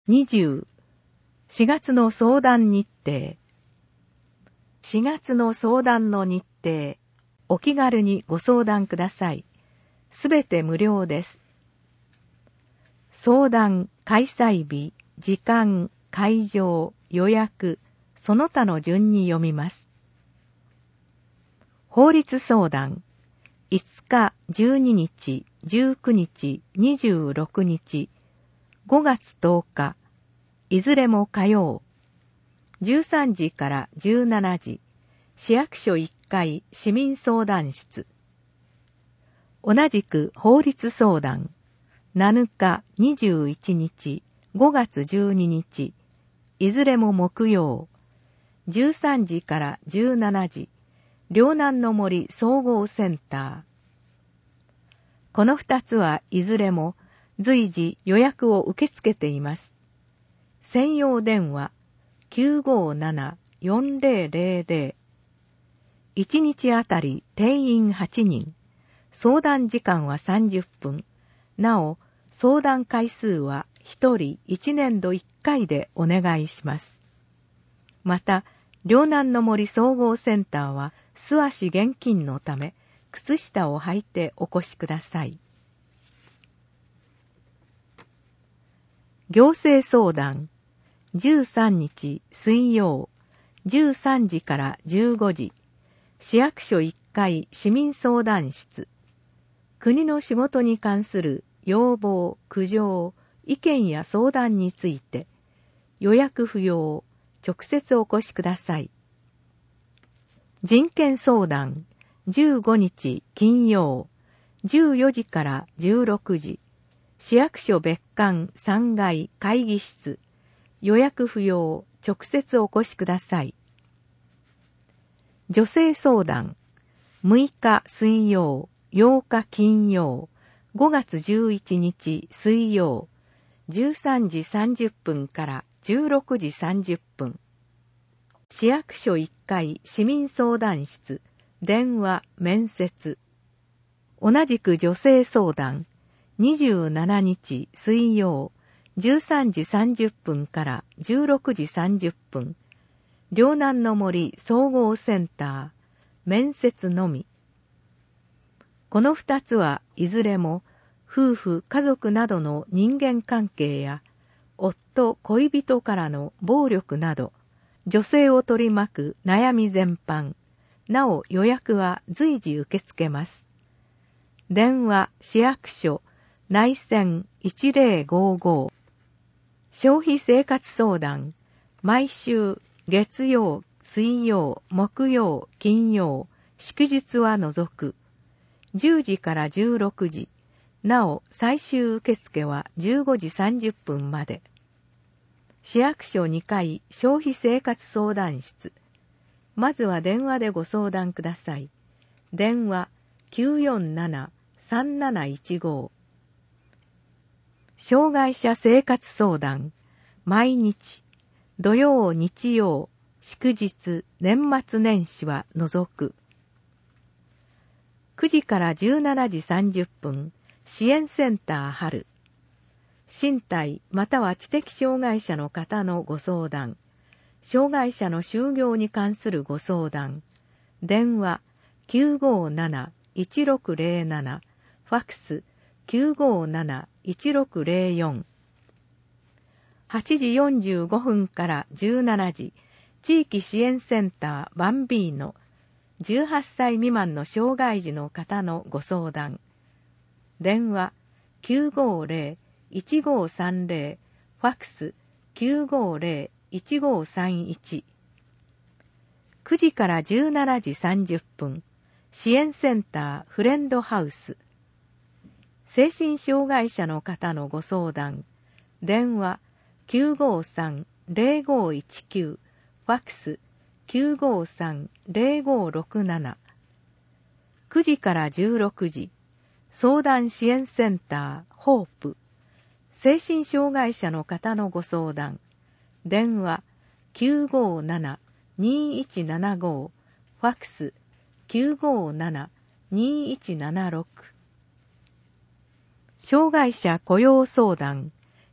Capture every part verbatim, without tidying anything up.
にじゅう、しがつの相談日程。しがつの相談の日程、お気軽にご相談ください。すべて無料です。相談、開催日、時間、会場、予約、その他の順に読みます。法律相談、いつか、じゅうににち、じゅうくにち、にじゅうろくにち、ごがつとおか、いずれも火曜、じゅうさんじからじゅうしちじ、市役所いっかい市民相談室。同じく法律相談、なのか、にじゅういちにち、ごがつじゅうににち、いずれも木曜、じゅうさんじからじゅうしちじ、両南の森総合センター。この二つはいずれも随時予約を受け付けています。専用電話 きゅうごなな よんぜろぜろぜろ。いちにちあたり定員はちにん。相談時間はさんじゅっぷん。なお、相談回数はひとりいちねんどいっかいでお願いします。また、両南の森総合センターは素足厳禁のため、靴下を履いてお越しください。行政相談、じゅうさんにち水曜、じゅうさんじからじゅうごじ、市役所いっかい市民相談室。国の仕事に関する要望、苦情、意見や相談について、予約不要、直接お越しください。人権相談、じゅうごにち金曜、じゅうよじからじゅうろくじ、市役所別館さんがい会議室、予約不要、直接お越しください。女性相談、むいか水曜、ようか金曜、ごがつじゅういちにち水曜、じゅうさんじさんじゅっぷんからじゅうろくじさんじゅっぷん。市役所いっかい市民相談室、電話、面接。同じく女性相談、にじゅうしちにち水曜、じゅうさんじさんじゅっぷんからじゅうろくじさんじゅっぷん。両南の森総合センター、面接のみ。この二つはいずれも、夫婦、家族などの人間関係や、夫、恋人からの暴力など、女性を取り巻く悩み全般、なお予約は随時受け付けます。電話、市役所、内線いちぜろごご。消費生活相談、毎週、月曜、水曜、木曜、金曜、祝日は除く。じゅうじからじゅうろくじ。なお、最終受付はじゅうごじさんじゅっぷんまで。市役所にかい消費生活相談室。まずは電話でご相談ください。電話 きゅうよんなな さんなないちご。障害者生活相談、毎日、土曜、日曜、祝日、年末年始は除く。くじからじゅうしちじさんじゅっぷん、支援センター春。身体または知的障害者の方のご相談、障害者の就業に関するご相談、電話 きゅうごなな いちろくぜろなな、ファックス きゅうごなな いちろくぜろよん。はちじよんじゅうごふんからじゅうしちじ、地域支援センターバンビーノ、じゅうはっさい未満の障害児の方のご相談、電話 きゅうごぜろ いちごさんぜろ、ファックス きゅうごぜろ いちごさんいち。くじからじゅうしちじさんじゅっぷん、支援センターフレンドハウス。精神障害者の方のご相談、電話 きゅうごさん ぜろごいちきゅう、ファックス きゅうごさん ぜろごろくなな。くじからじゅうろくじ、相談支援センターホープ。精神障害者の方のご相談、電話 きゅうごなな にいちななご、ファックス きゅうごなな にいちななろく。障害者雇用相談、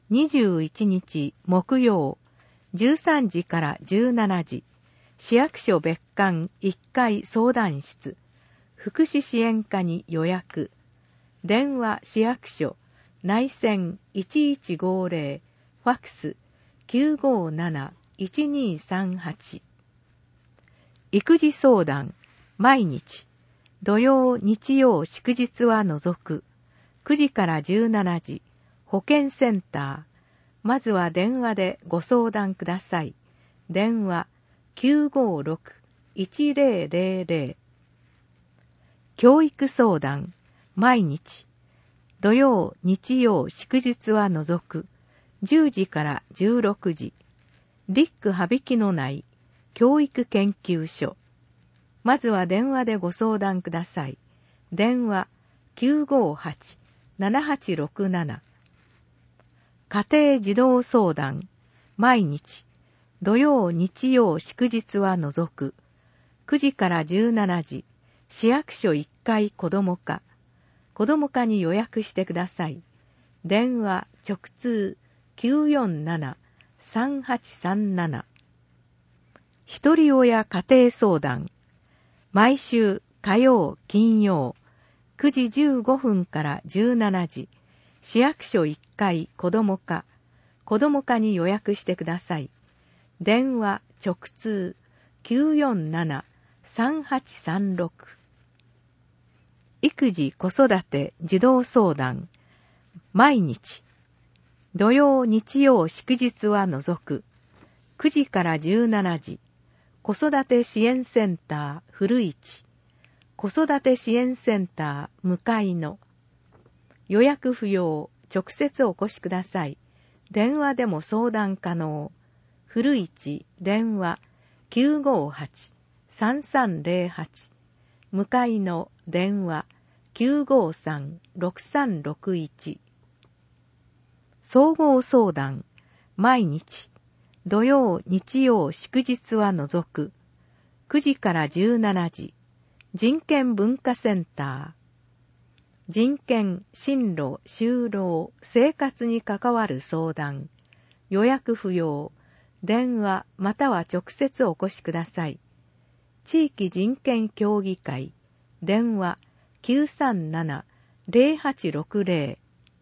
にじゅういちにち木曜、じゅうさんじからじゅうしちじ、市役所別館いっかい相談室、福祉支援課に予約。電話市役所、内線いちいちごぜろ、ファックスきゅうごなないちにさんはち。育児相談、毎日、土曜、日曜、祝日は除く、くじからじゅうしちじ、保健センター。まずは電話でご相談ください。電話きゅうごろく、いちぜろぜろぜろ。教育相談、毎日、土曜、日曜、祝日は除く、じゅうじからじゅうろくじ。リック羽曳のない教育研究所。まずは電話でご相談ください。電話きゅうごはち、ななはちろくなな。家庭児童相談、毎日、土曜、日曜、祝日は除く、くじからじゅうしちじ、市役所いっかい子ども課、子ども課に予約してください。電話直通きゅうよんなな、さんはちさんなな。ひとり親家庭相談、毎週火曜、金曜、くじじゅうごふんからじゅうしちじ、市役所いっかい子ども課、子ども課に予約してください。電話直通きゅうよんなな、さんはちさんろく。育児子育て児童相談、毎日、土曜、日曜、祝日は除く、くじからじゅうしちじ、子育て支援センター古市、子育て支援センター向かいの。予約不要、直接お越しください。電話でも相談可能。古市、電話きゅうごはち、さんさんぜろはち。向かいの電話きゅうごさん、ろくさんろくいち。総合相談、毎日、土曜、日曜、祝日は除く、くじからじゅうしちじ、人権文化センター。人権、進路、就労、生活に関わる相談。予約不要。電話または直接お越しください。地域人権協議会。電話きゅうさんなな、ぜろはちろくぜろ。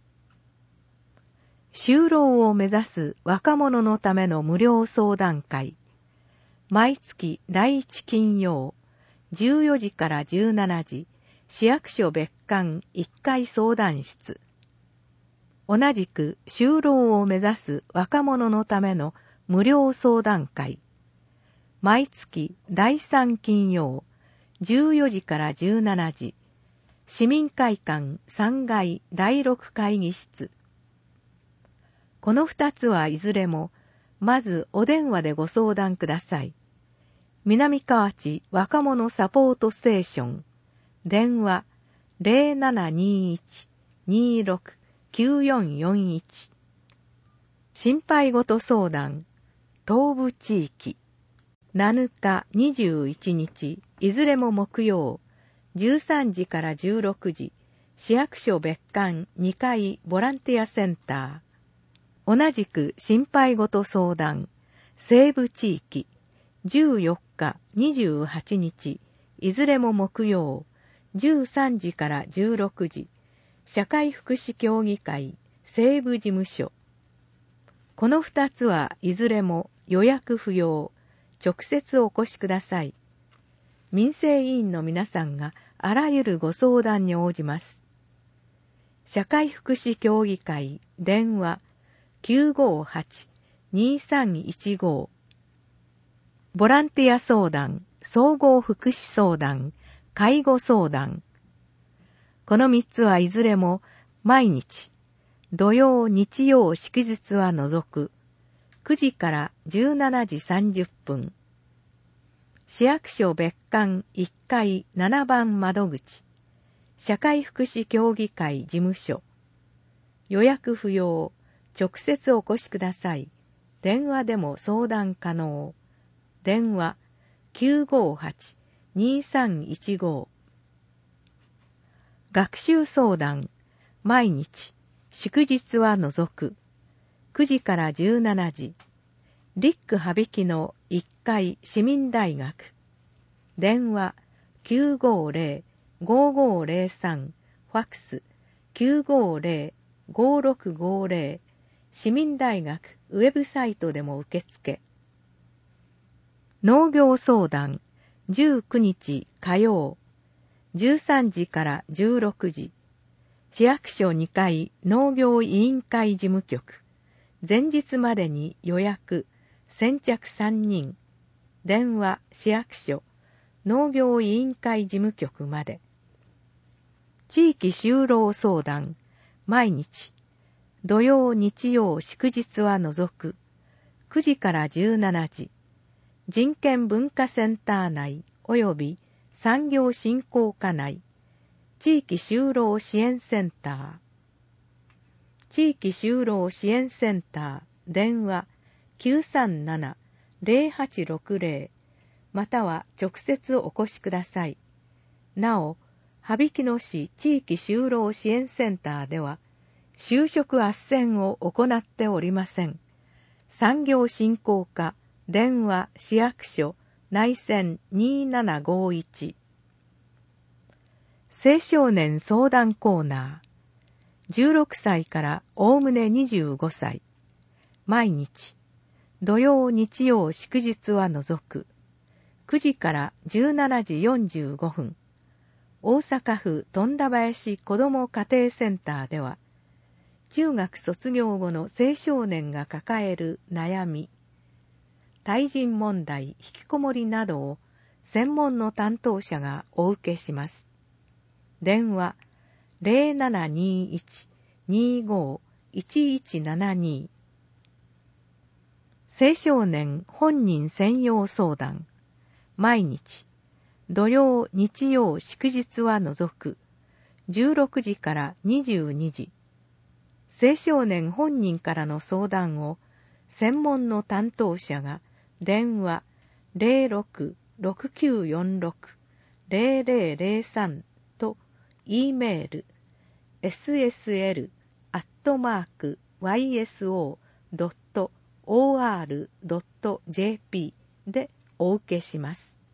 就労を目指す若者のための無料相談会。毎月だいいち金曜、じゅうよじからじゅうしちじ、市役所別館いっかい相談室。同じく就労を目指す若者のための無料相談会。毎月だいさん金曜、じゅうよじからじゅうしちじ、市民会館さんがいだいろく会議室。この二つはいずれも、まずお電話でご相談ください。南河内若者サポートステーション。電話ぜろななにいち、にろく、きゅうよんよんいち。心配事相談、東部地域。なのか、にじゅういちにち、いずれも木曜、じゅうさんじからじゅうろくじ、市役所別館にかいボランティアセンター。同じく心配事相談、西部地域。じゅうよっか、にじゅうはちにち、いずれも木曜、じゅうさんじからじゅうろくじ、社会福祉協議会西部事務所。この二つはいずれも予約不要、直接お越しください。民生委員の皆さんがあらゆるご相談に応じます。社会福祉協議会電話きゅうごはち、にさんいちご。ボランティア相談、総合福祉相談、介護相談。この三つはいずれも毎日、土曜、日曜、祝日は除く、くじからじゅうしちじさんじゅっぷん。市役所別館いっかいななばん窓口、社会福祉協議会事務所。予約不要、直接お越しください。電話でも相談可能。電話きゅうごはち、にさんいちご。学習相談、毎日、祝日は除く、 くじからじゅうしちじ、リック羽曳のいっかい市民大学。電話 きゅうごゼロ ごーごーゼロさん、ファックス きゅうごゼロ ごーろくごゼロ、市民大学ウェブサイトでも受付。農業相談じゅうくにち火曜、じゅうさんじからじゅうろくじ、市役所にかい農業委員会事務局。前日までに予約、先着さんにん。電話市役所、農業委員会事務局まで。地域就労相談、毎日。土曜、日曜、祝日は除く。くじからじゅうしちじ。人権文化センター内及び産業振興課内。地域就労支援センター。地域就労支援センター、電話 きゅうさんなな ゼロはちろくゼロ または直接お越しください。なお、羽曳野市地域就労支援センターでは、就職斡旋を行っておりません。産業振興課、電話市役所、内線にーななごーいち。青少年相談コーナー。じゅうろくさいからおおむねにじゅうごさい。毎日。土曜、日曜、祝日は除く。くじからじゅうしちじよんじゅうごふん。大阪府富田林子ども家庭センターでは、中学卒業後の青少年が抱える悩み、対人問題、引きこもりなどを専門の担当者がお受けします。電話ゼロななにいち にーごー いちいちななに。青少年本人専用相談。毎日。土曜、日曜、祝日は除く。じゅうろくじからにじゅうにじ。青少年本人からの相談を専門の担当者が電話ゼロろく ろくきゅうよんろく ゼロゼロゼロさんと E メール エスエスエル アットマーク ワイエスオー ドット オーアール ドット ジェーピー でお受けします。